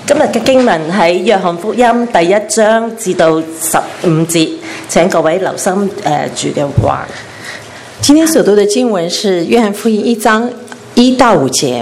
今日嘅經文喺約翰福音第1章至到15節，請各位留心住嘅話。 今天所讀的經文是約翰福音1章1到5節。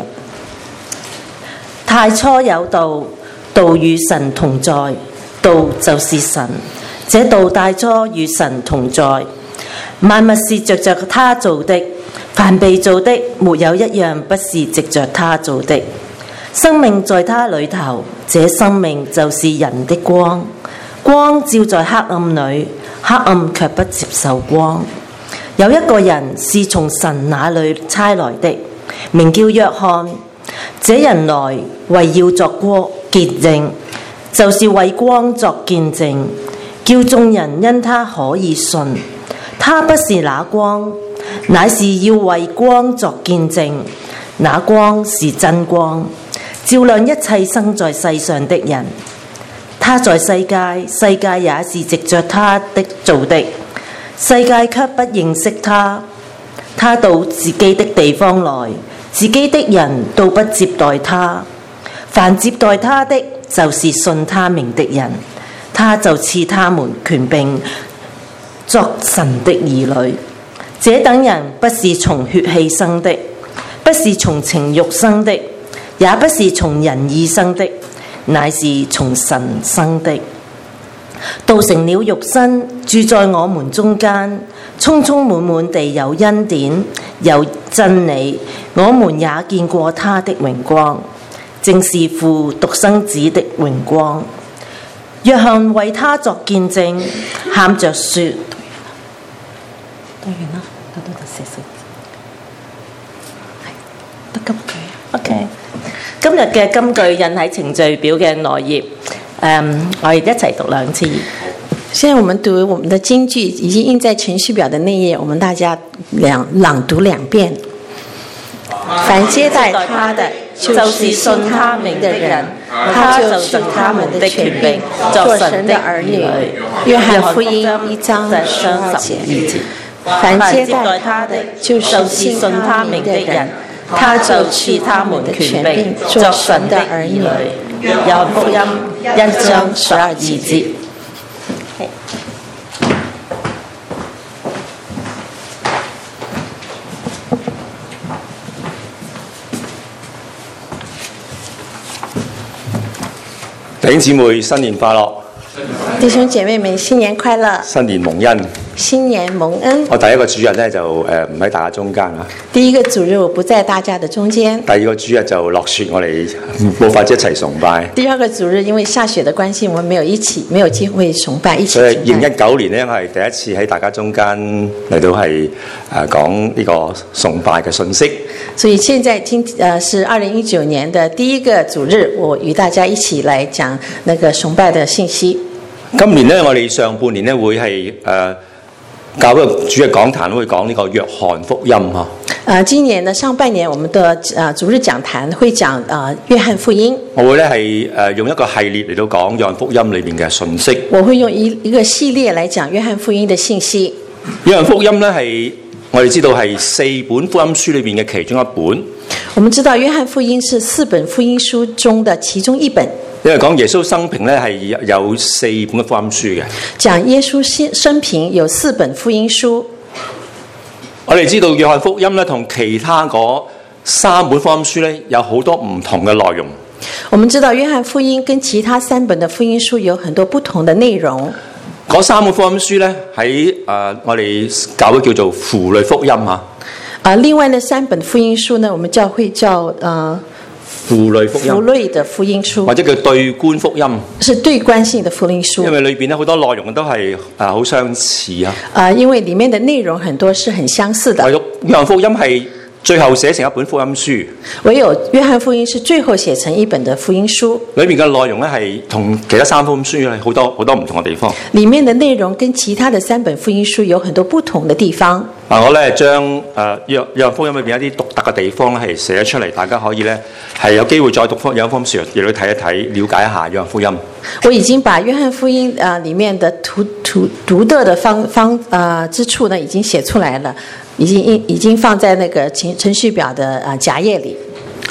太初有道，道與神同在，道就是神。這道太初與神同在，萬物是藉着他做的，凡被造的，沒有一樣不是藉着他做的。生命在他裏頭，這生命就是人的光。光照在黑暗裏，黑暗卻不接受光。有一個人是從神那裏差來的，名叫約翰。這人來為要作光見證，就是為光作見證，叫眾人因他可以信。他不是那光，乃是要為光作見證。那光是真光，照亮一切生在世上的人。他在世界，世界也是藉着他的造的，世界卻不認識他。他到自己的地方來，自己的人都不接待他。凡接待他的，就是信他名的人，他就賜他們權柄作神的兒女。這等人不是從血氣生的，不是從情慾生的，也不是從人意生的，乃是從神生的。道成了肉身，住在我們中間，充充滿滿地有恩典，有真理。我們也見過他的榮光，正是父獨生子的榮光。約翰為他作見證，喊着說：OK， 今日嘅金句印喺程序表嘅內頁，我哋一齊讀2次。 現在我們讀我們的金句已經印在程序表的內頁，我們大家朗讀2遍。凡接待他的，就是信他名的人，他就賜他們的權柄作神的兒女。約翰福音1章12節。凡接待他的，就是信他名的人，他就賜他們的權柄作神的兒女。 約翰福音1章12節。 弟兄姊妹，新年快樂！ 弟兄姐妹們，新年快樂！ 新年蒙恩！ 新年蒙恩！ 我第一個主日咧就唔喺大家中間啊。 第一個主日我不在大家的中間。 第二個主日就落雪，我哋冇法子一齊崇拜。 第二個主日因為下雪的關係，我們沒有機會崇拜，一起崇拜。 所以2019年咧，我係第一次喺大家中間嚟到係講呢個崇拜嘅信息。 所以現在是2019年的第一個主日，我與大家一起來講那個崇拜的信息。 今年咧，我哋上半年咧會係教會主日講壇會講呢個約翰福音嚇。 今年的上半年，我們的主日講壇會講約翰福音。 我會咧係用一個系列嚟到講約翰福音裏邊嘅信息。 我會用一個系列來講約翰福音的信息。 約翰福音咧係我哋知道係4本福音書裏邊嘅其中一本。 我們知道約翰福音是4本福音書中的其中一本。 因為講耶穌生平咧係有4本嘅福音書嘅。 講耶穌生平有4本福音書。 我哋知道約翰福音咧同其他嗰3本福音書咧有好多唔同嘅內容。 我們知道約翰福音跟其他3本的福音書有很多不同的內容。 嗰3本福音書咧喺我哋教會叫做符類福音嚇。 另外呢3本福音書呢，我們教會叫符類福音， 符類的福音書， 或者叫對觀福音， 是對觀性的福音書。 因為裏邊咧好多內容都係好相似啊。 因為裡面的內容很多是很相似的。 唯獨約翰福音係最後寫成一本福音書。 唯有約翰福音是最後寫成一本的福音書。 裏面嘅內容咧係同其他3福音書係好多唔同嘅地方。 裡面的內容跟其他的3本福音書有很多不同的地方。 我咧將約翰福音裏邊一啲獨特嘅地方咧係寫出嚟，大家可以咧係有機會再讀約翰福音書，亦都睇一睇，了解一下約翰福音。 我已經把約翰福音裡面的獨特的之處呢，已經寫出來了，已經放在那個程序表的夾頁裡。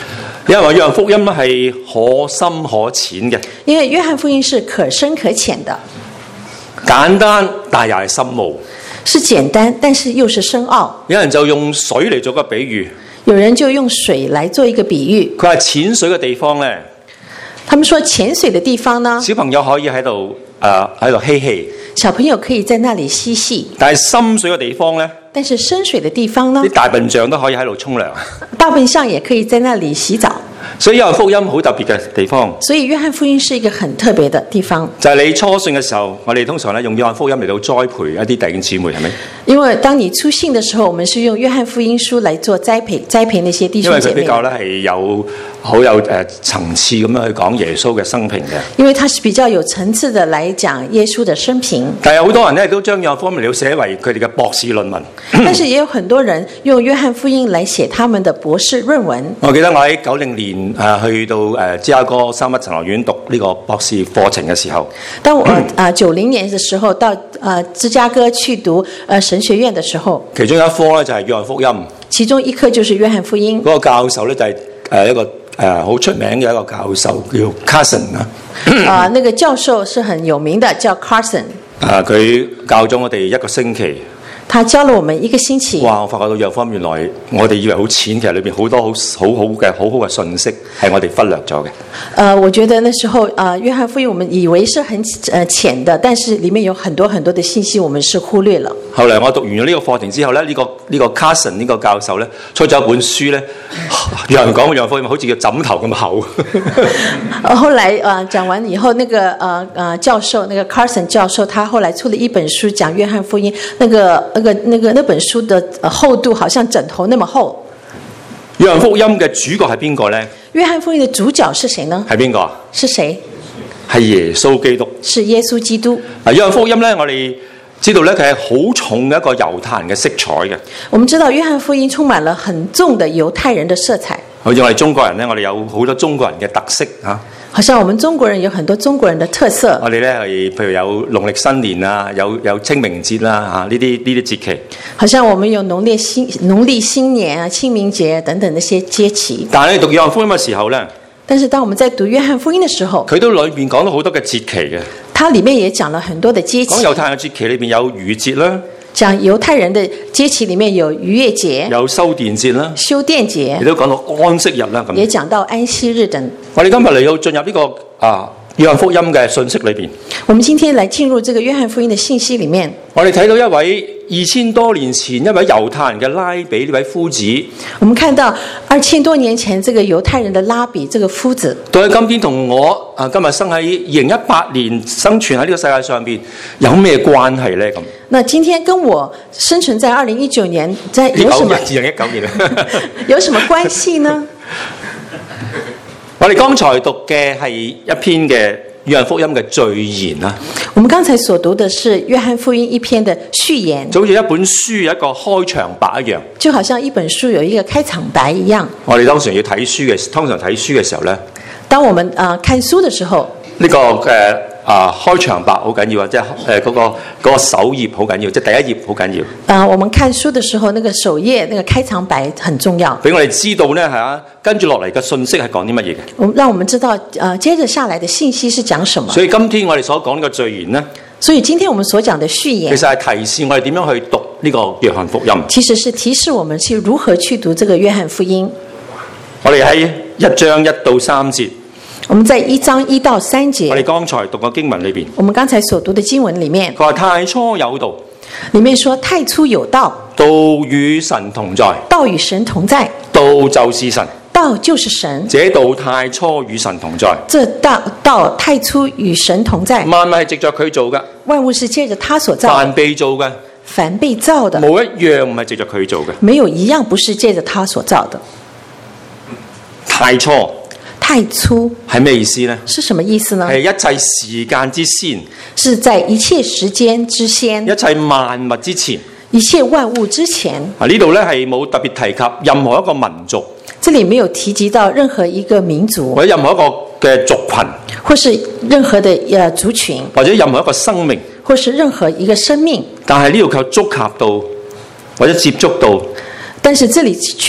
有人話約翰福音係可深可淺嘅， 因為約翰福音是可深可淺的， 簡單但又係深奧。 是簡單但是又是深奧。 有人就用水嚟做個比喻， 有人就用水來做一個比喻。 佢話淺水嘅地方呢， 他們說淺水的地方呢， 小朋友可以喺度嬉戲， 小朋友可以在那裡嬉戲。 但係深水嘅地方呢， 但是深水的地方呢， 啲大笨象都可以喺度沖涼， 大笨象也可以在那裡洗澡。 所以約翰福音好特別嘅地方。 所以約翰福音是一個很特別的地方。 就係你初信嘅時候，我哋通常咧用約翰福音嚟到栽培一啲弟兄姊妹，係咪？ 因為當你初信的時候，我們是用約翰福音書來做栽培那些弟兄姐妹。 因為佢比較咧係好有層次咁樣去講耶穌嘅生平嘅。 因為它是比較有層次的來講耶穌的生平。 但係好多人咧都將約翰福音嚟到寫為佢哋嘅博士論文。 但是也有很多人用約翰福音來寫他們的博士論文。 我記得我喺90年去到芝加哥三一神學院讀呢個博士課程嘅時候， 當我90年嘅時候到芝加哥去讀神學院嘅時候，其中一科咧就係約翰福音，其中一科就是約翰福音。嗰個教授咧就係一個好出名嘅一個教授叫 Carson 啊。那個教授是很有名的，叫 Carson。佢教咗我哋1個星期。他教了我們1個星期。哇！我發覺到約翰福音原來我哋以為好淺，其實裏邊好多好好嘅信息係我哋忽略咗嘅。我覺得那時候約翰福音我們以為是很淺的，但是裡面有很多很多的信息我們是忽略了。後來我讀完咗呢個課程之後咧，呢個 Carson 呢個教授咧出咗一本書咧，有人講約翰福音好似個枕頭咁厚。後來講完以後，那個教授那個 Carson 教授，他後來出了一本書講約翰福音，那本書的厚度好像枕頭那麼厚。約翰福音嘅主角係邊個呢？約翰福音的主角是誰呢？係邊個？是誰？係耶穌基督。是耶穌基督。約翰福音呢，我哋知道呢，佢係好重嘅一個猶太人嘅色彩嘅。我們知道約翰福音充滿了很重的猶太人的色彩。好似我哋中國人呢，我哋有好多中國人嘅特色嚇。好像我們中國人有很多中國人的特色。我哋咧係譬如有農曆新年啊，有清明節啦嚇，呢啲節期。好像我們有農曆新年啊、清明節等等那些節期。但係你讀約翰福音嘅時候咧，但是當我們在讀約翰福音嘅時候，佢都裏面講到好多嘅節期嘅。它裡面也講了很多的節期。講猶太人嘅節期裏邊有逾節啦。講猶太人的節期裡面有逾越節，有修殿節啦，修殿節，亦都講到安息日啦，咁也講到安息日等。我哋今日嚟到進入呢個約翰福音嘅信息裏邊，我們今天來進入這個約翰福音的信息裡面。我哋睇到一位2000多年前一位猶太人嘅拉比呢位夫子。我們看到2000多年前這個猶太人的拉比這個夫子，到底今天同我今日生喺2018年生存喺呢個世界上邊有咩關係呢？咁那今天跟我生存在2019年，在有什麼2019年有什麼關係呢？我哋剛才讀嘅係一篇嘅約翰福音嘅序言啦。我們剛才所讀的是約翰福音一篇的序言，就好似一本書有一個開場白一樣，就好像一本書有一個開場白一樣。我哋通常睇書嘅時候咧，當我們看書的時候，呢個嘅開場白好緊要啊，即係嗰個首頁好緊要，即係第一頁好緊要。我們看書的時候，那個首頁那個開場白很重要，俾我哋知道咧係跟住落嚟嘅信息係講啲乜嘢嘅。讓我們知道接着下來的信息是講什麼。所以今天我哋所講呢個序言呢，所以今天我們所講的序言，其實係提示我哋點樣去讀呢個約翰福音。其實是提示我們去如何去讀這個約翰福音。我哋喺1章1到3節。我們在1章1到3節，我哋剛才讀過經文裏邊，我們剛才所讀的經文裏面，佢話太初有道，裏面說太初有道，道與神同在，道與神同在，道就是神，道就是神，這道太初與神同在，這道太初與神同在，萬物係藉着佢做嘅，萬物是借着他所造，凡被造嘅，凡被造的，冇一樣唔係藉着佢做嘅，沒有一樣不是借着他所造的。太初。太初係咩意思呢？是什麼意思呢？係一切時間之先，是在一切時間之先，一切萬物之前，一切萬物之前。呢度咧係冇特別提及任何一個民族，這裡沒有提及到任何一個民族，或者任何一個嘅族群，或是任何的族群，或者任何一個生命，或是任何一個生命。但係呢度卻觸及到或者接觸到，但是這裡卻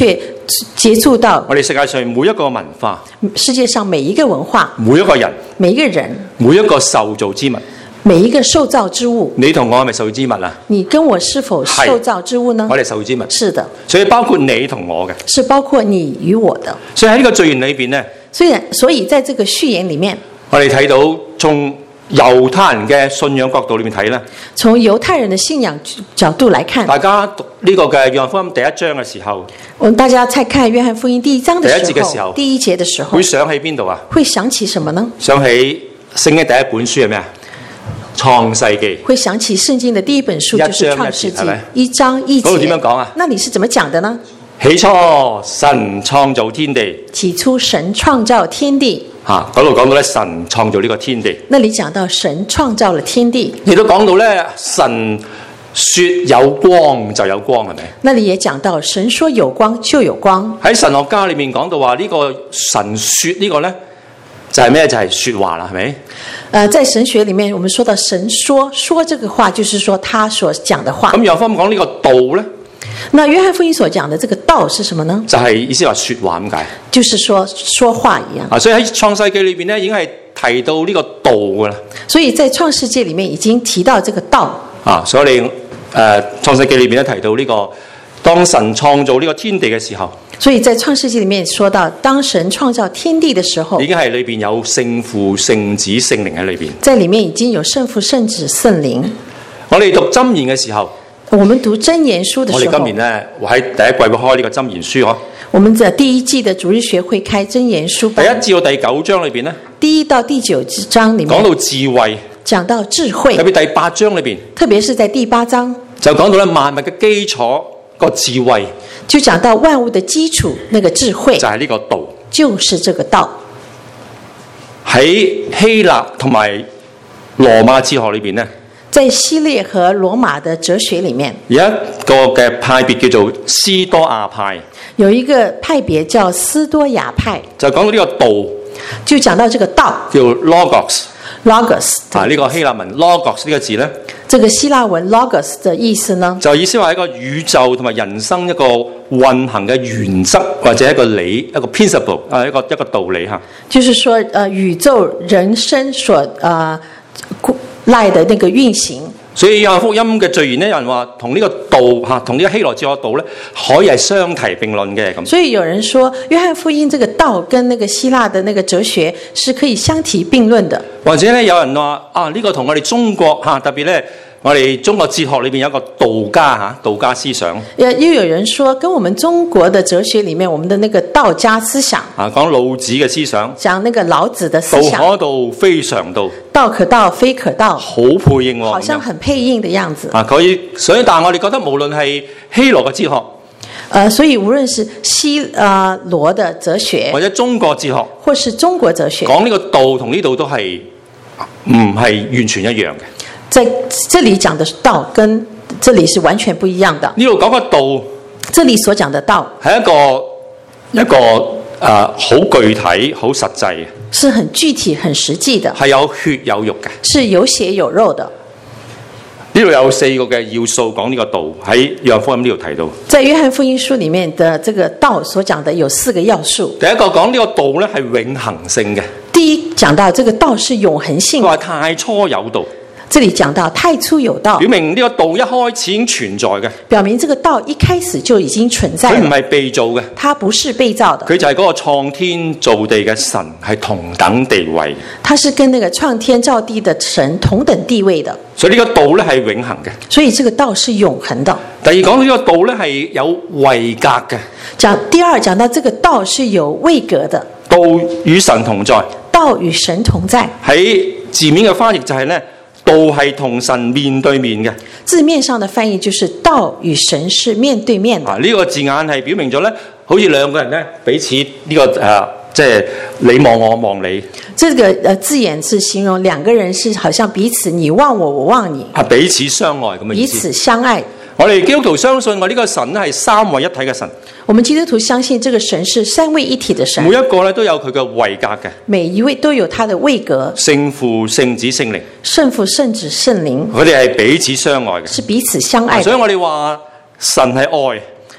接觸到我哋世界上每一個文化、 世界上每一個文化、 每一個人、 每一個人、 每一個受造之物。 每一個受造之物， 你同我係咪受造之物啊？ 你跟我是否受造之物呢？ 我哋受造之物。 是的， 所以包括你同我嘅， 是包括你與我的。 所以喺呢個序言裏邊呢， 所以在這個序言裡面， 我哋睇到從猶太人嘅信仰角度裏面睇呢， 從猶太人的信仰角度來看， 大家讀呢個嘅約翰福音第一章嘅時候， 我們大家在看約翰福音第一章的時候， 第一節嘅時候， 第一節的時候， 會想起邊度啊？ 會想起什麼呢？ 想起聖經第一本書係咩啊？創世記。 會想起聖經的第一本書就是創世記，一章一節。 嗰度點樣講啊？ 那你是怎麼講的呢？ 起初神創造天地。 起初神創造天地。 嗰度講到咧，神創造呢個天地。 那你講到神創造了天地。 亦都講到咧，神說有光就有光，係咪？ 那你也講到神說有光就有光。 喺神學家裏面講到話呢個神說呢個咧就係咩？就係說話啦，係咪？ 在神學裡面，我們說到神說這個話，就是說他所講的話。 咁約翰講呢個道咧？ 那約翰福音所講的這個道是什麼呢？ 就係意思話說話咁解。 就是說話一樣。 所以喺創世記裏邊咧，已經係提到呢個道噶啦。 所以在創世記裡面已經提到這個道。 所以你創世記裏邊咧提到呢個，當神創造呢個天地嘅時候。 所以在創世記裡面說到，當神創造天地的時候， 已經係裏邊有聖父、聖子、聖靈喺裏邊。 在裡面已經有聖父、聖子、聖靈。 我哋讀箴言嘅時候， 我們讀箴言書的時候， 我哋今年咧喺第一季會開呢個箴言書嗬。 我們在第一季的主日學會開箴言書班。 第一至到第九章裏邊咧， 第1到第9章裡面講到智慧， 講到智慧， 特別第8章裏邊， 特別是在第8章就講到咧萬物嘅基礎個智慧。 就講到萬物的基礎，那個智慧就係呢個道， 就是這個道。 喺希臘同埋羅馬哲學裏邊呢， 在希臘和羅馬的哲學裡面， 有一個嘅派別叫做斯多亞派。 有一個派別叫斯多亞派， 就講到呢個道， 就講到這個道叫 logos。 logos 呢個希臘文 logos 呢個字呢， 這個希臘文 logos 的意思呢， 就意思話一個宇宙同埋人生一個運行嘅原則或者一個理，一個 principle 一個道理嚇。就是說宇宙人生所賴的那個運行。 所以約翰福音嘅序言呢，有人話同呢個道嚇，同呢個希羅哲學道咧，可以係相提並論嘅咁。 所以有人說約翰福音這個道跟那個希臘的那個哲學是可以相提並論的。 或者咧有人話呢個同我哋中國嚇，特別咧我哋中國哲學裏邊有一個道家思想。 又有人說跟我們中國的哲學裡面，我們的那個道家思想講老子嘅思想， 講那個老子的思想， 道可道非常道， 道可道非可道， 好配應喎， 好像很配應的樣子。 所以但係我哋覺得無論係希羅嘅哲學， 所以無論是希羅的哲學，或者中國哲學， 或是中國哲學， 講呢個道同呢度都係唔係完全一樣嘅。 在這裡講的道跟這裡是完全不一樣的。 呢度講嘅道， 這裡所講的道係一個好具體、好實際嘅， 是很具體、很實際的， 係有血有肉嘅， 是有血有肉的。 呢度有4個嘅要素講呢個道，喺約翰福音呢度提到。 在約翰福音書裡面的這個道所講的有4個要素。 第一個講呢個道咧係永恆性嘅。 第一講到這個道是永恆性的。 佢話太初有道。 這裡講到太初有道， 表明呢個道一開始已經存在嘅。 表明這個道一開始就已經存在。 佢唔係被造嘅， 它不是被造的。 佢就係嗰個創天造地嘅神，係同等地位。 它是跟那個創天造地的神同等地位的。 所以呢個道咧係永恆嘅。 所以這個道是永恆的。 第二講到呢個道咧係有位格嘅。 第二講到這個道是有位格的。 道與神同在。 道與神同在。 喺字面嘅翻譯就係咧。道係同神面對面嘅， 字面上的翻譯就是道與神是面對面的。 呢個字眼係表明咗咧，好似兩個人咧彼此呢個即係你望我望你。 這個字眼是形容兩個人是好像彼此你望我，我望你， 彼此相愛咁嘅意思。 彼此相愛。 我哋基督徒相信我呢個神係三位一體嘅神。 我們基督徒相信這個神是三位一體的神。 每一個咧都有佢嘅位格嘅。 每一位都有他的位格。 聖父、聖子、聖靈。 聖父、聖子、聖靈。 佢哋係彼此相愛嘅。 是彼此相愛的。 所以我哋話神係愛。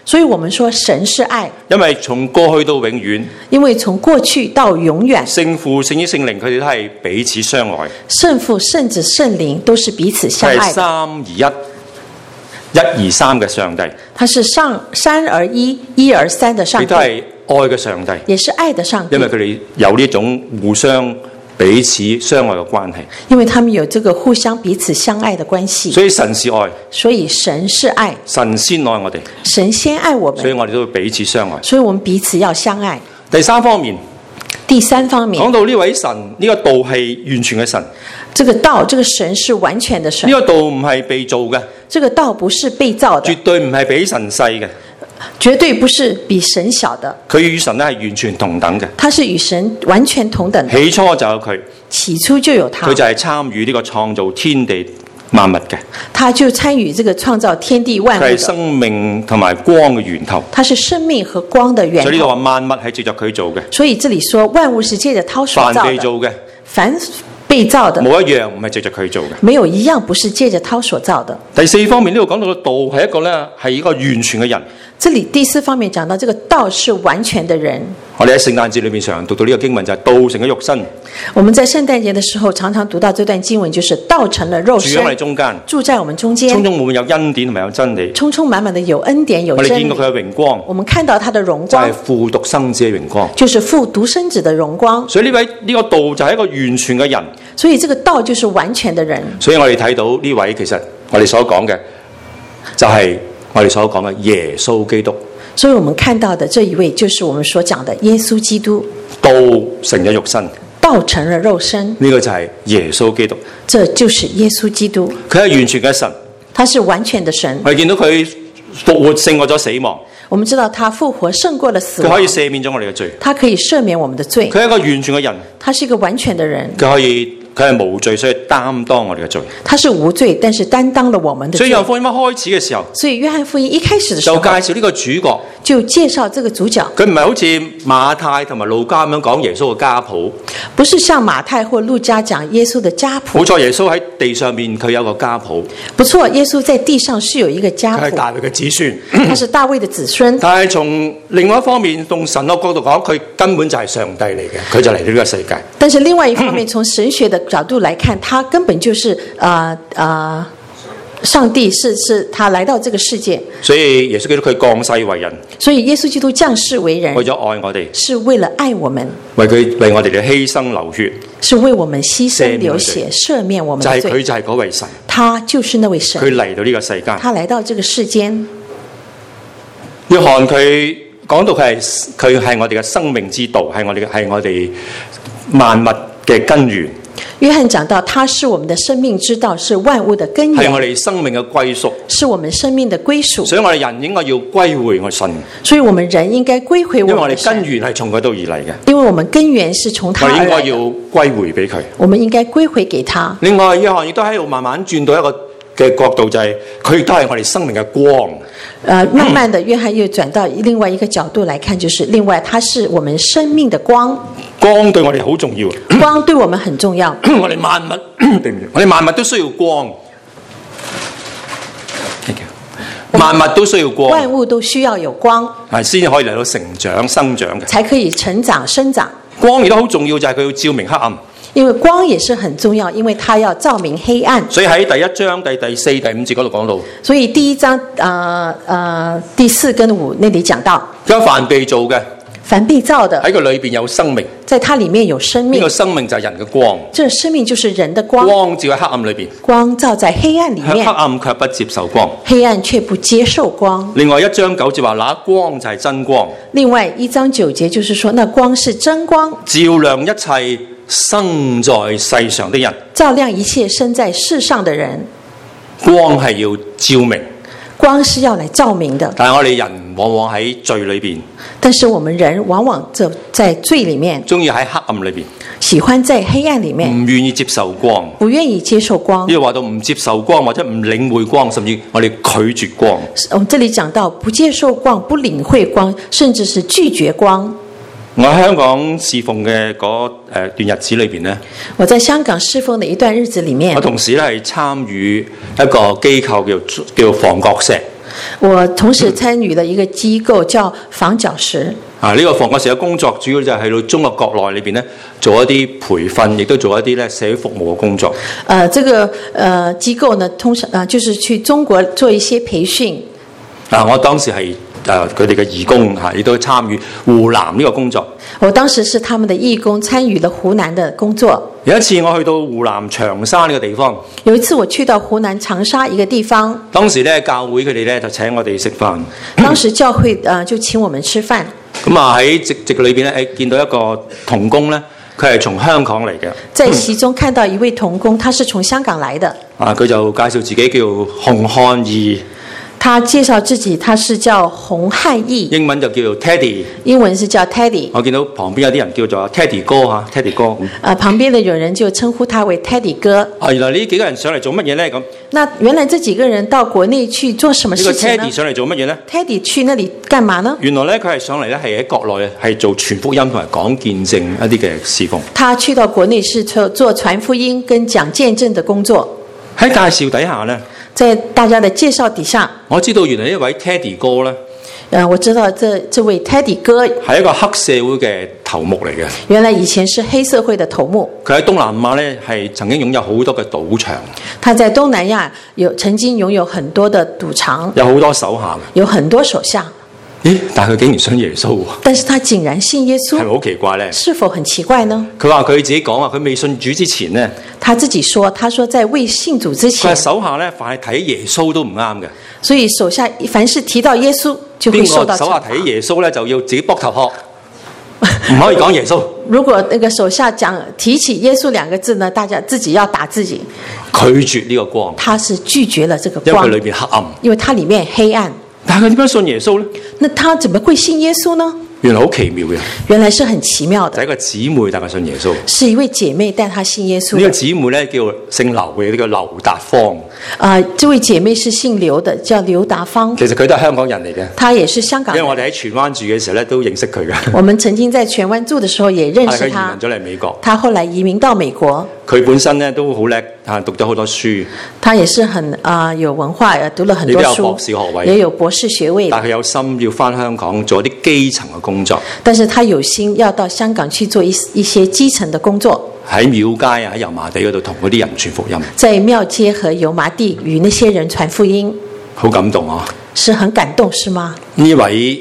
所以我們說神是愛， 因為從過去到永遠， 因為從過去到永遠， 聖父、聖子、聖靈佢哋都係彼此相愛， 聖父、聖子、聖靈都是彼此相係愛的。 三而一、一而三嘅上帝， 他是三而一、一而三的上帝， 亦都係愛嘅上帝， 也是愛的上帝。 因為佢哋有呢種互相彼此相愛嘅關係， 因為他們有這個互相彼此相愛的關係， 所以神是愛， 所以神是愛， 神先愛我哋， 神先愛我們， 所以我哋都會彼此相愛。 所以我們彼此要相愛。 第三方面， 第三方面， 講到呢位神，呢個道係完全嘅神， 這個道，這個神是完全的神呢，個道唔係被造嘅， 這個道不是被造的絕，對唔係比神細嘅， 絕對不是比神小的， 佢與神咧係完全同等嘅。 它是與神完全同等的， 起初就有佢， 起初就有它佢，就係參與呢個創造天地萬物嘅， 他就參與這個創造天地萬物的， 佢係生命同埋光嘅源頭。 它是生命和光的源所以呢度話頭。 萬物係藉着佢做嘅， 所以這裡說萬物是借着他所凡造的， 被造嘅凡被造的冇一樣唔係藉着佢做嘅。 沒有一樣不是借着他所造的。 第四方面呢度講到個道係一個咧係一個完全嘅人。 這裡第四方面講到這個道是完全的人。 我哋喺聖誕節裏面常讀到呢個經文就係道成咗肉身， 我們在聖誕節的時候常常讀到這段經文，就是道成了肉身住喺我哋，中間， 住在我們中間， 充充滿滿有恩典同埋有真理。 充充滿滿的有恩典有我哋真理見過。佢嘅榮光， 我們看到他的榮就係光， 父獨生子嘅榮光。 就是父獨生子的榮光。 所以呢個道就係一個完全嘅人。 所以這個道就是完全的人。 所以我哋睇到呢位其實我哋所講嘅就係我哋所講嘅耶穌基督， 所以我們看到的這一位就是我們所講的耶穌基督， 道成咗肉身， 道成了肉身， 呢個就係耶穌基督。 這就是耶穌基督， 佢係完全嘅神， 他是完全的神。 我哋見到佢復活勝過咗死亡， 我們知道他復活勝過了死亡佢可以，赦免咗我哋嘅罪， 他可以赦免我們的罪， 佢係一個完全嘅人， 他是一個完全的人， 佢係無罪，所以擔當我哋嘅罪。 他是無罪，但是擔當了我們的罪。 所以約翰福音一開始嘅時候所以約翰福音一開始的時候就介紹呢個主角， 就介紹這個主角， 佢唔係好似馬太同埋路加咁樣講耶穌嘅家譜。 不是像馬太或路加講耶穌的家譜。 冇錯，耶穌喺地上面佢有個家譜， 不錯，耶穌在地上是有一個家譜， 佢係大衛嘅子孫。 他是大衛的子孫。 但係從另外一方面，從神嘅角度講，佢根本就係上帝嚟嘅，佢就嚟到呢個世界。 但是另外一方面，從神學的角度來看，他根本就是上帝是他來到這個世界， 所以耶穌基督佢降世為人， 所以耶穌基督降世為人為，咗愛我哋， 是為了愛我們， 為我哋嘅犧牲流血， 是為我們犧牲流血，赦免我們的罪。 就係佢就係嗰位神， 他就是那位神， 佢嚟到呢個世間。 他來到這個世間。 約翰佢講到佢係我哋嘅生命之道，係我哋萬物嘅根源， 約翰講到，他是我們的生命之道，是萬物的根係我源， 哋生命嘅歸宿。 是我們生命的歸屬。 所以我哋人應該要歸回我神， 所以我們人應該歸回因為我我們的神， 哋根源係從佢度而嚟嘅， 因為我們根源是從我他而來的， 哋應該要歸回俾佢。 我們應該歸回給他。 另外，約翰亦都喺度慢慢轉到一個嘅角度，就係佢亦都係我哋生命嘅光。 慢慢的，約翰又轉到另外一個角度來看，就是另外，它是我們生命的光， 光對我哋好重要。 光對我們很重要。 我哋萬物，對唔住，我哋萬物都需要光。萬物都需要光， 萬物都需要有光， 係先可以嚟到成長、生長嘅。 才可以成長生長。 光亦都好重要，就係佢要照明黑暗。 因為光也是很重要，因為它要照明黑暗。 所以喺第一章第4、第5節嗰度講到， 所以第1章第4跟5那裡講到， 因為凡被造嘅凡被造的喺佢裏邊有生命， 在它裡面有生命呢個，生命就係人嘅光， 這生命就是人的光， 光照喺黑暗裏邊， 光照在黑暗裡黑面， 暗卻不接受光。 黑暗卻不接受光。 另外1章9節話，那光就係真光， 另外1章9節就是說，那光是真光， 照亮一切生在世上的人。 照亮一切生在世上的人。 光係要照明， 光是要來照明的， 但係我哋人往往喺罪裏邊， 但是我們人往往在罪裡面， 中意喺黑暗裏邊， 喜歡在黑暗裡面， 唔願意接受光。 不願意接受光呢。度話到唔接受光或者唔領會光，甚至我哋拒絕光。 我們這裡講到不接受光、不領會光，甚至是拒絕光。 我喺香港侍奉嘅嗰段日子裏邊呢， 我在香港侍奉的一段日子裡面我，同時咧係參與一個機構叫防角石。 我同時參與了一個機構叫房角石。 呢個房角石嘅工作主要就係去到中國國內裏邊咧，做一啲培訓，亦都做一啲咧社會服務嘅工作。 這個機構呢，通常就是去中國做一些培訓。 我當時係佢哋嘅義工亦都參與湖南呢個工作。 我當時是他們的義工，參與了湖南的工作。 有一次我去到湖南長沙呢個地方， 有一次我去到湖南長沙一個地方， 當時咧教會佢哋咧就請我哋食飯。 當時教會就請我們吃飯。 咁喺席裏邊咧，見到一個童工咧，佢係從香港嚟嘅。 在席中看到一位童工，他是從香港來的。 佢就介紹自己叫洪漢義。 他介紹自己，他是叫洪漢義， 英文就叫 Teddy， 英文是叫 Teddy。 我見到旁邊有啲人叫做 Teddy 哥Teddy 哥。 旁邊的有人就稱呼他為 Teddy 哥。 原來呢幾個人上嚟做乜嘢咧？咁那原來這幾個人到國內去做什麼事情呢？ 呢個 Teddy 上嚟做乜嘢咧 ？Teddy 去那裡幹嘛呢？ 原來咧佢係上嚟咧係喺國內係做傳福音同埋講見證一啲嘅侍奉。 他去到國內是做傳福音跟講見證的工作。 喺介紹底下咧， 在大家的介紹底下， 我知道原來呢位 Teddy 哥咧， 我知道這位 Teddy 哥係一個黑社會嘅頭目嚟嘅。 原來以前是黑社會的頭目。 佢喺東南亞咧係曾經擁有好多嘅賭場。 他在東南亞曾經擁有很多的賭場， 有好多手下， 有很多手下。 但係佢竟然信耶穌喎！ 但是他竟然信耶穌， 係咪好奇怪咧？ 是否很奇怪呢？ 佢話佢自己講話，佢未信主之前呢， 他自己說，他說在未信主之前， 佢手下咧凡係睇耶穌都唔啱嘅。 所以手下凡是提到耶穌，就會受到懲罰。 邊個手下睇耶穌咧，就要自己膊頭殼，唔可以講耶穌。 如果那個手下提起耶穌兩個字呢，大家自己要打自己， 拒絕呢個光。他是拒絕了這個光， 因為佢裏邊黑暗， 因為它裡面黑暗。 但係佢點樣信耶穌呢？ 那他怎麼會信耶穌呢？ 原來好奇妙嘅， 原來是很奇妙的。 就係一個姊妹帶佢信耶穌， 是一位姐妹帶他信耶穌。 呢個姊妹咧叫姓劉嘅，呢個劉達芳。 這位姐妹是姓劉的，叫劉達芳。 其實佢都係香港人嚟嘅， 她也是香港人。 因為我哋喺荃灣住嘅時候咧，都認識佢嘅。 我們曾經在荃灣住的時候也認識他。 佢移民咗嚟美國。 他後來移民到美國。 佢本身咧都好叻，讀咗好多書。 他也是很有文化，讀了很多書， 有博士學位， 也有博士學位。 但佢有心要返香港做啲基層嘅工作。 但是他有心要到香港去做一些基層的工作。 喺廟街喺油麻地嗰度同嗰啲人傳福音。 在廟街和油麻地與那些人傳福音。 好感動啊！ 是很感動，是嗎？ 呢位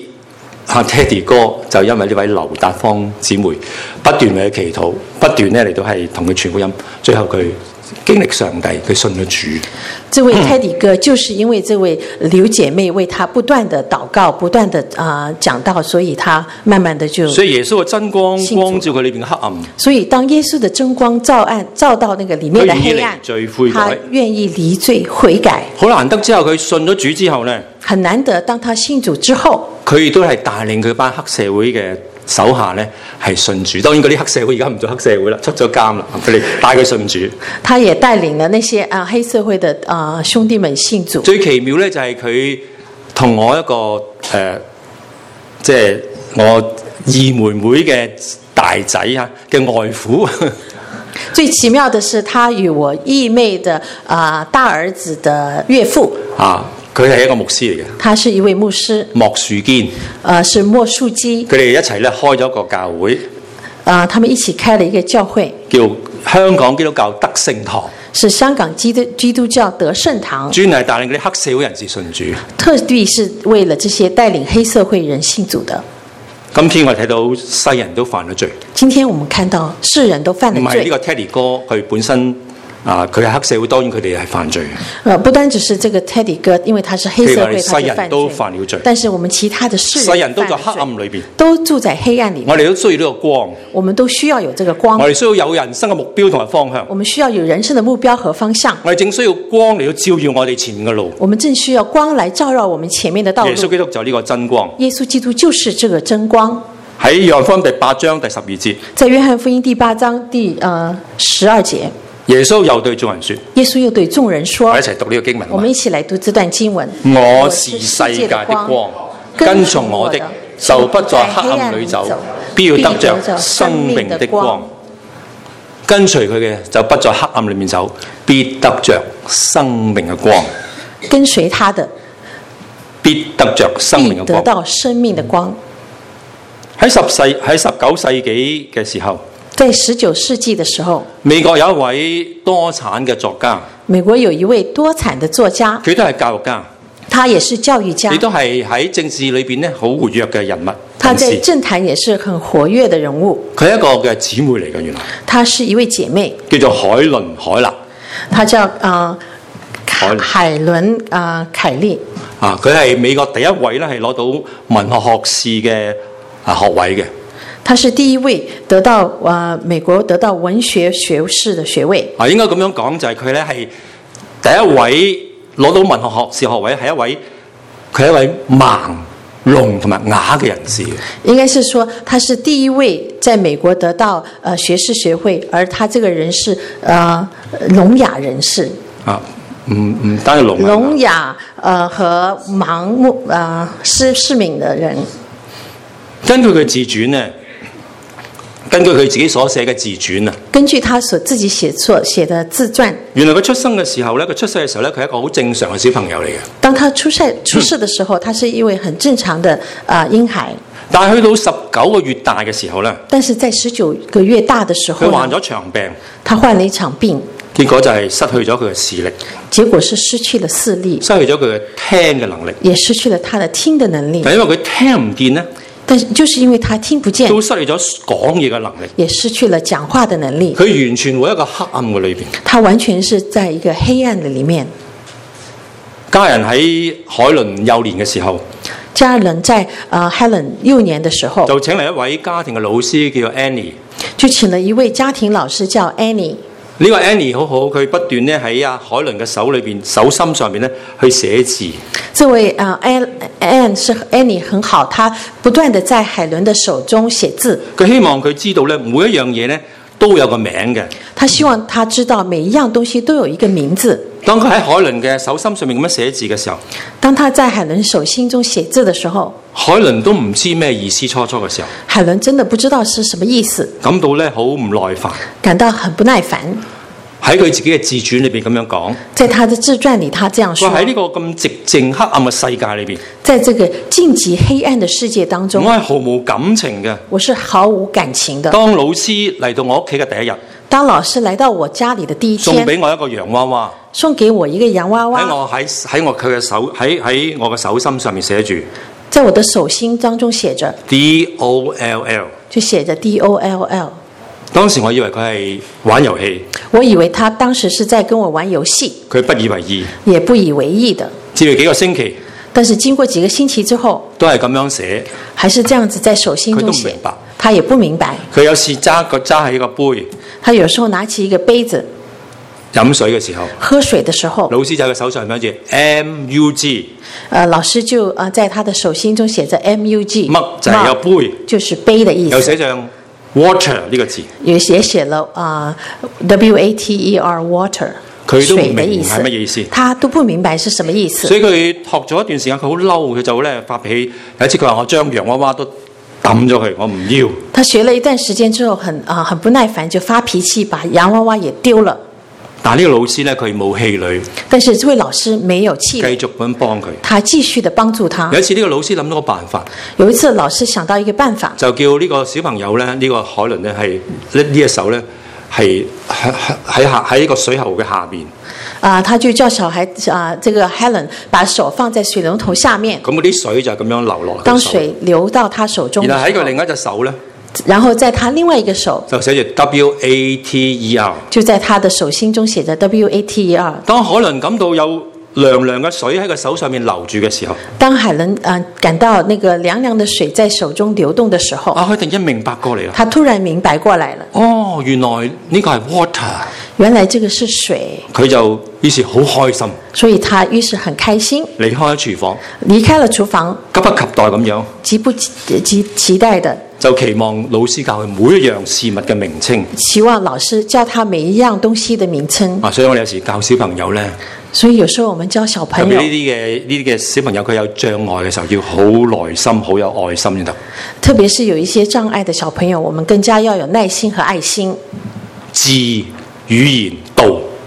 Teddy 哥就因為呢位劉達芳姊妹不斷為佢祈禱，不斷咧嚟到係同佢傳福音，最後佢經歷上帝，佢信咗主。 這位 Teddy 哥就是因為這位劉姐妹為他不斷的禱告，不斷的講道，所以他慢慢的就。 所以耶穌嘅真光光照佢裏邊嘅黑暗。 所以當耶穌的真光照到那個裡面的黑暗，他願意離罪悔改。 好難得之後佢信咗主之後呢，很難得當他信主之後， 佢亦都係帶領佢班黑社會嘅手下呢係信主。當然嗰啲黑社會而家唔做黑社會啦，出咗監啦，佢哋帶佢信主。他也帶領了那些黑社會的兄弟們信主。 最奇妙呢就係佢同我一個即係我二妹妹嘅大仔嘅外父。 最奇妙的是，他與我義妹的大兒子的岳父。 佢係一個牧師嚟嘅， 他是一位牧師， 莫樹堅， 是莫樹基。 佢哋一齊咧開咗一個教會， 他們一起開了一個教會， 叫香港基督教德聖堂， 是香港基督教德聖堂， 專係帶領嗰啲黑社會人士信主， 特地是為了這些帶領黑社會人信主的。 今天我睇到世人都犯咗罪， 今天我們看到世人都犯了罪， 唔係呢個 Teddy 哥佢本身。佢係黑社會，當然佢哋係犯罪。 不單只是這個 Teddy 哥，因為他是黑社會，他是犯罪。世人都犯了罪。 但是我們其他的世人都在黑暗裏邊， 都住在黑暗裏面。 我哋都需要呢個光， 我們都需要有這個光。 我哋需要有人生嘅目標同埋方向。 我們需要有人生的目標和方向。 我哋正需要光嚟到照耀我哋前面嘅路。 我們正需要光來照耀我們前面的道路。 耶穌基督就係呢個真光。 耶穌基督就是這個真光。 喺約翰福音第8章第12節。 在約翰福音第8章第12節。 耶穌又對眾人說： 耶穌又對眾人說， 我一齊讀呢個經文。 我們一起來讀這段經文。 我是世界的光，跟從我的就不在黑暗裏走，必要得着生命的光。跟隨佢嘅就不在黑暗裏面走，必得着生命嘅光。 跟隨他的必得着生命嘅得光。 到生命的光。 喺19世紀嘅時候， 在19世紀的時候， 美國有一位多產嘅作家， 美國有一位多產的作家， 佢都係教育家， 他也是教育家， 亦都係喺政治裏邊咧好活躍嘅人物。 他在政壇也是很活躍的人物。 佢係一個嘅姊妹嚟嘅，原來她是一位姐妹， 叫做海倫凱勒。 她叫海倫凱利。 啊，佢係美國第一位咧係攞到文學學士嘅學位嘅。 他是第一位得到美國得到文學學士的學位。 啊，應該咁樣講就係佢咧係第一位攞到文學學士學位，係佢係一位盲、聾同埋啞嘅人士。 應該是說他是第一位在美國得到學士學位，而他這個人是聾啞人士。 啊，唔單係聾啞和盲目失明的人。 根據佢自傳呢，根據佢自己所寫嘅自傳啊， 根據他所自己寫的自傳， 原來佢出生嘅時候咧，佢係一個好正常嘅小朋友嚟嘅。 當他出世的時候，他是一位很正常的嬰孩。 但係去到19個月大嘅時候咧， 但是在19個月大的時候， 佢患咗長病， 他患了一場病， 結果就係失去咗佢嘅視力， 結果是失去了視力， 失去咗佢嘅聽嘅能力， 也失去了他的聽的能力。 但因為佢聽唔見咧， 但是就是因為他聽不見， 都失去咗講嘢嘅能力， 也失去了講話的能力。 佢完全活喺一個黑暗嘅裏邊， 他完全是在一個黑暗的裏面。 家人喺海倫幼年嘅時候， 家人在Helen 幼年的時候， 就請嚟一位家庭嘅老師叫做 Annie， 就請了一位家庭老師叫 Annie。 呢個 Annie 好好，佢不斷咧喺海倫嘅手心上邊咧去寫字。 這位Anne 是 Annie 很好，她不斷地在海倫的手中寫字。 佢希望佢知道咧，每一樣嘢咧都有個名嘅。 他希望他知道每一樣東西都有一個名字。 當佢喺海倫嘅手心上面咁樣寫字嘅時候， 當他在海倫手心中寫字的時候， 海倫都唔知咩意思。初嘅時候， 海倫真的不知道是什麼意思， 感到咧好唔耐煩， 感到很不耐煩。 喺佢自己嘅自傳裏邊咁樣講， 在他的自傳裏，他這樣說： 喺呢個咁寂靜黑暗嘅世界裏邊， 在這個荊棘黑暗的世界當中， 我係毫無感情嘅， 我是毫無感情的。 當老師嚟到我屋企嘅第一日， 當老師來到我家裏的第一天， 送俾我一個洋娃娃， 送給我一個洋娃娃， 喺我嘅手心上面寫住， 在我的手心當中寫着 DOLL， 就寫着 DOLL。 當時我以為佢係玩遊戲， 我以為他當時是在跟我玩遊戲， 佢不以為意， 也不以為意的。 至於幾個星期， 但是經過幾個星期之後， 都係咁樣寫， 還是這樣子在手心中寫，他也不明白。 佢有時揸起一個杯， 他有時候拿起一個杯子， 飲水嘅時候， 喝水的時候， 老師就喺佢手上寫住 MUG， 老師就在他的手心中寫着 MUG， 乜就係有杯， 就是杯的意思。 又寫上 water 呢個字， 也寫了WATER water， 佢都唔明係乜意思， 他都不明白是什麼意思。 所以佢學咗一段時間，佢好嬲，佢就咧發脾氣。有一次佢話：我將洋娃娃都抌咗佢，我唔要。他學了一段時間之後，很不耐煩，就發脾氣，把洋娃娃也丟了。 但呢個老師咧，佢冇氣餒。 但是這位老師沒有氣餒， 繼續咁幫佢。 他繼續的幫助他。 有一次呢個老師諗到個辦法。 有一次老師想到一個辦法， 就叫呢個小朋友咧，呢個海倫咧係呢隻手咧係喺呢個水喉嘅下邊。 他就叫小孩這個 Helen 把手放在水龍頭下面。 咁嗰啲水就咁樣流落。 當水流到他手中， 然後喺佢另一隻手咧。 然後在他另外一個手就寫住 WATER， 就在他的手心中寫着 WATER。 當海倫感到有涼涼嘅水喺個手上面流住嘅時候， 當海倫感到那個涼涼的水在手中流動的時候， 佢突然間明白過嚟啦。 他突然明白過來了。 哦，原來呢個係 water， 原來這個是水。 佢就於是好開心， 所以他於是很開心， 離開咗廚房， 離開了廚房， 急不及待咁樣， 急不及期待的。 就期望老師教佢每一樣事物嘅名稱， 期望老師教他每一樣東西的名稱。 所以我哋有時教小朋友咧， 所以有時候我們教小朋友， 特別呢啲嘅小朋友，佢有障礙嘅時候，要好耐心、好有愛心先得。 特別是有一些障礙的小朋友，我們更加要有耐心和愛心。 字、語言、道，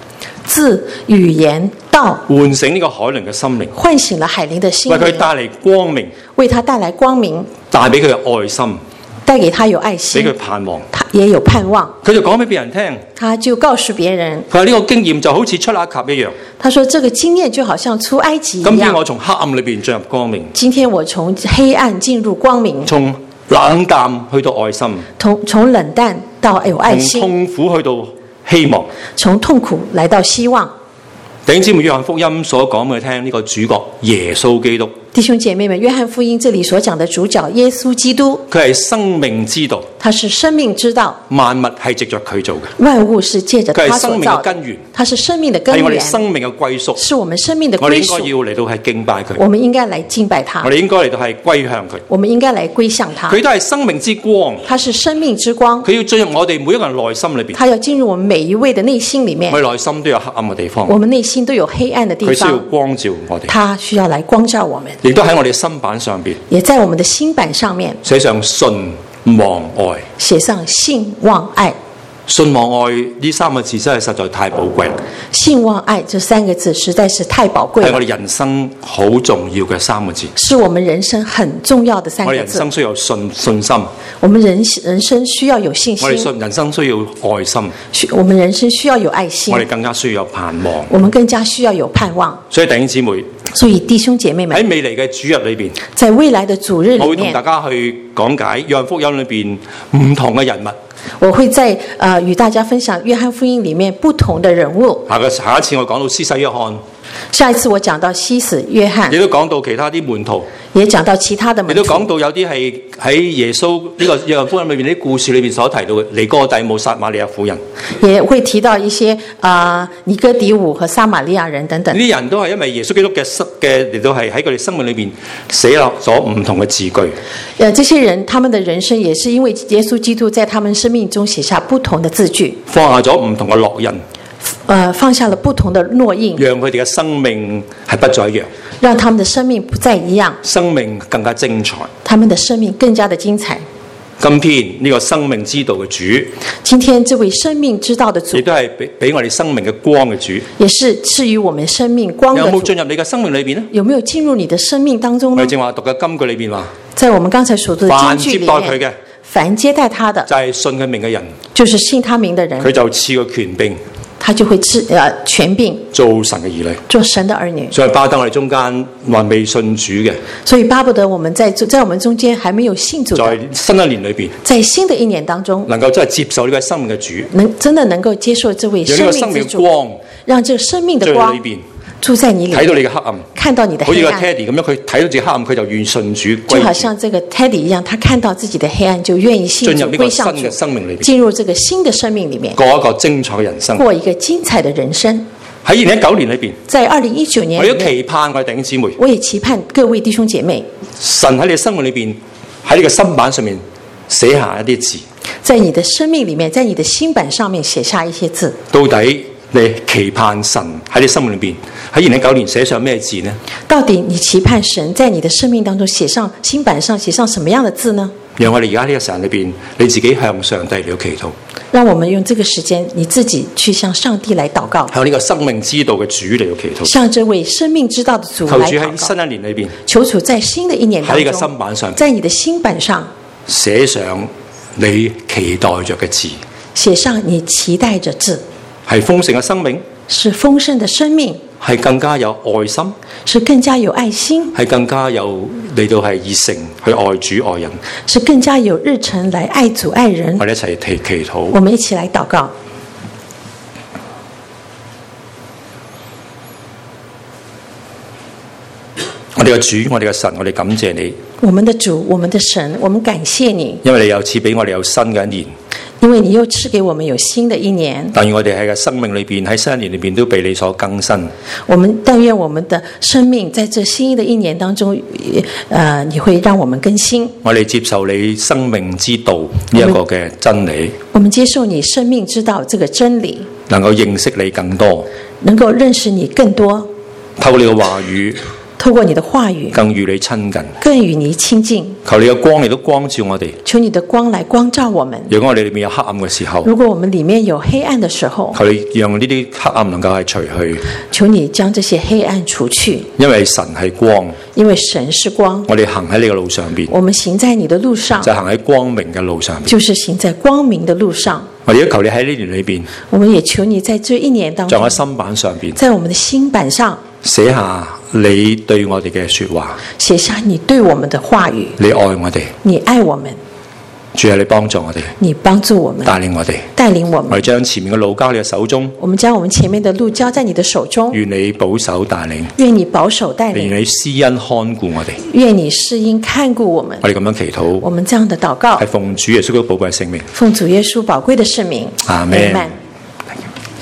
字、語言、道， 喚醒呢個海倫嘅心靈， 喚醒了海靈的心靈， 為佢帶嚟光明， 為他帶來光明， 帶俾佢嘅愛心， 帶給他有愛心， 俾佢盼望， 他也有盼望。 佢就講俾別人聽， 他就告訴別人， 佢話呢個經驗就好似出埃及一樣。 他說這個經驗就好像出埃及一今天我樣。 從黑暗裏邊進入光明， 今天我從黑暗進入光明， 從冷淡去到愛心， 從冷淡到有愛心， 從痛苦去到希望， 從痛苦來到希望。 弟兄姊妹，約翰福音所講俾你聽呢個主角耶穌基督， 弟兄姐妹們，約翰福音這裡所講的主角耶穌基督， 佢係生命之道， 他是生命之道， 萬物係藉着佢做嘅， 萬物是借着佢係生命他所造的， 嘅根源， 他是生命的根係我哋源， 生命嘅歸宿。 是我們生命的歸我哋應該屬。 要嚟到係敬拜佢， 我們應該來敬拜他我，哋應該嚟到係歸向佢。 我們應該來歸向他。 佢都係生命之光， 他是生命之光， 佢要進入我哋每一個人內心裏邊。 他要進入我們每一位的內心裡面我。哋內心都有黑暗嘅地方， 我們內心都有黑暗的地佢需要方， 光照我哋， 他需要來光照我們， 亦都喺我哋心板上邊也在我們的心板上面寫上信望愛。 寫上信望愛。 信望愛呢三個字真係實在太寶貴啦， 信望愛這三個字實在是太寶貴了， 係我哋人生好重要嘅三個字。 是我們人生很重要的三個字我哋人生。需要信心， 我們人生需要有信我哋心， 人生需要愛心， 我們人生需要有愛心我，哋更加需要有盼望。 我們更加需要有盼望。 所以弟兄姊妹所以弟兄姐妹們， 喺未來嘅主日裏邊， 在未來的主日裡面我會同大，家去講解約翰福音裏邊唔同嘅人物。 我會在與大家分享約翰福音裡面不同的人物。 下一次我講到施洗約翰， 下一次我講到西死約翰亦，都講到其他啲門徒， 也講到其他的亦門徒， 都講到有啲係喺耶穌呢個約翰福音裏邊啲故事裏邊所提到嘅尼哥底母、撒瑪利亞婦人， 也會提到一些尼哥底母和撒瑪利亞人等等呢。啲人都係因為耶穌基督嘅嚟到係喺佢哋生命裏邊寫落咗唔同嘅字句。 這些人他們的人生也是因為耶穌基督在他們生命中寫下不同的字句， 放下咗唔同嘅烙印， 放下了不同的烙印， 讓佢哋嘅生命係不再一樣， 讓他們的生命不再一樣， 生命更加精彩。 他們的生命更加的精彩。 今天呢個生命之道嘅主， 今天這位生命之道的主亦，都係俾我哋生命嘅光嘅主。 也是賜予我們生命光有的主。 冇進入你嘅生命裏邊呢？ 有沒有進入你的生命當中呢我哋？正話讀嘅金句裏邊話， 在我們剛才所讀的凡經句裡面， 接待佢嘅， 凡接待他的， 就係信佢名嘅人， 就是信他名的人， 佢就賜個權柄他就會權柄做神嘅兒女。 做神的兒女。 所以巴得我哋中間還未信主嘅， 所以巴不得我們在我們中間還沒有信主的， 在新一年裏邊， 在新的一年當中， 能夠真係接受呢位生命嘅主， 真的能夠接受這位讓呢生個生命嘅命之主， 光讓這個生命的在光裏邊住在你裡睇到面， 你嘅黑暗， 看到你的好似個黑暗， Teddy 咁樣，佢睇到自己黑暗，佢就願信主就好歸主， 像這個 Teddy 一樣，他看到自己的黑暗就願意信主進入呢個新歸向主嘅，生命裏邊， 進入這個新的生命裡面， 過一個精彩嘅人生。 過一個精彩的人生。 喺2019年裏邊， 在2019年我亦都裡面， 期盼我哋弟兄姊妹， 我也期盼各位弟兄姐妹， 神喺你嘅生命裏邊，喺你嘅心板上面寫下一啲字， 在你的生命裡面，在你的心板上面寫下一些字。 到底你期盼神喺你生命裏邊喺2019年寫上咩字呢？ 到底你期盼神在你的生命當中寫上心板上寫上什麼樣的字呢？ 讓我哋而家呢個時間裏邊，你自己向上帝嚟到祈禱， 讓我們用這個時間，你自己去向上帝來禱告， 向呢個生命之道嘅主嚟到祈禱， 向這位生命之道的主求來禱告。 主喺新一年裏邊求主在新的一年當喺你嘅中， 心板上在你的心板上寫上你期待着嘅字， 寫上你期待着字， 係豐盛嘅生命， 是豐盛的生命， 係更加有愛心， 是更加有愛心， 係更加有嚟到係熱誠去愛主愛人。 是更加有日程來愛主愛人我。哋一齊祈禱。 我們一起來禱告。 我哋嘅主，我哋嘅神，我哋感謝你， 我們的主，我們的神，我們感謝你， 因為你又賜俾我哋有新嘅一年。 因為你又賜給我們有新的一年。 但願我哋喺個生命裏邊，喺新一年裏邊都被你所更新。 但願我們的生命在這新的一年當中，你會讓我們更新。 我哋接受你生命之道呢一個嘅真理， 我們接受你生命之道這個真理， 能夠認識你更多， 能夠認識你更多， 透過你嘅話語透過你的話語， 更與你親近， 更與你親近。 求你嘅光嚟到光照我哋， 求你的光來光照我們。 如果我哋裏面有黑暗嘅時候， 如果我們裡面有黑暗的時候， 求你讓呢啲黑暗能夠係除去。 求你將這些黑暗除去。 因為神係光， 因為神是光， 我哋行喺呢個路上邊， 我們行在你的路上， 就行喺光明嘅路上邊， 就是行在光明的路上。 我哋都求你喺呢年裏邊， 我們也求你在這一年當中， 在我心板上邊， 在我們的心板上寫下你對我哋嘅說話， 寫下你對我們的話語。 你愛我哋， 你愛我們， 主啊，你幫助我哋， 你幫助我們， 帶領我哋， 帶領我們。 我哋將前面嘅路交你嘅手中， 我們將我們前面的路交在你的手中， 願你保守帶領， 願你保守帶領， 願你施恩看顧我哋， 願你施恩看顧我們。 我哋咁樣祈禱， 我們這樣的禱告係奉主耶穌基督寶貴嘅聖名， 奉主耶穌寶貴的聖名， 阿們。